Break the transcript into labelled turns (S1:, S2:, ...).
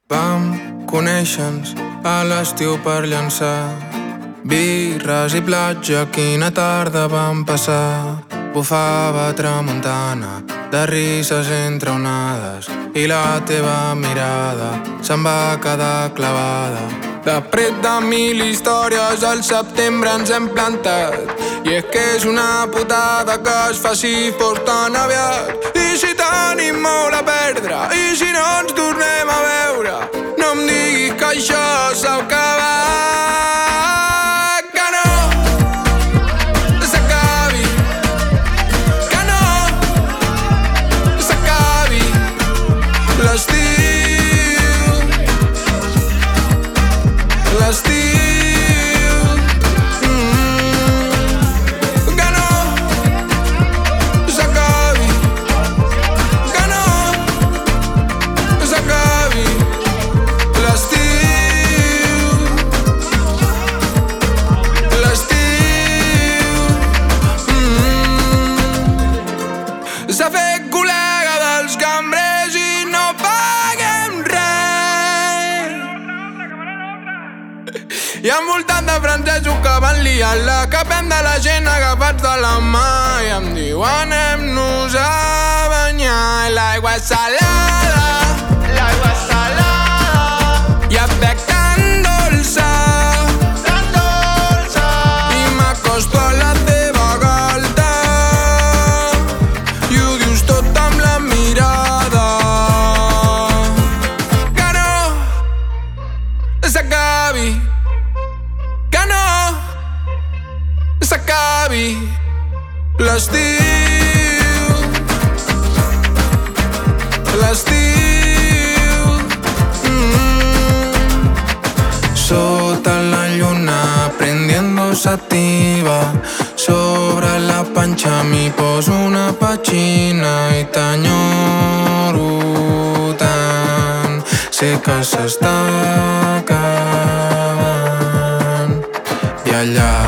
S1: Vam conèixer-nos a l'estiu per llançar birres i platja, quina tarda vam passar. Bufava tramuntana, de risses entre onades, i la teva mirada se'm va quedar clavada. De pret de 1000 històries al setembre ens hem plantat, i és que és una putada que es faci fos tan aviat. I si tenim molt a perdre, i si no ens tornem a veure, no em diguis que això s'ha acabat. Que no s'acabi, que no s'acabi l'estiu, l'estiu. Que no s'acabi, que no s'acabi l'estiu, l'estiu. S'ha fet col·lega dels cambrers i no paguem res. I envoltant de francesos que van liant-la, capem de la gent agafats de la mà, i em diuen anem-nos a banyar. L'aigua és salada, l'aigua és salada, i et veig tan dolça, i m'acosto a la teva galta, i ho dius tot amb la mirada. Que no s'acabi, que no s'acabi l'estiu, l'estiu. Sota la lluna prendiendo sativa, sobre la panxa mi poso una petxina i t'enyoro tant. Sé que s'està acabant, i allà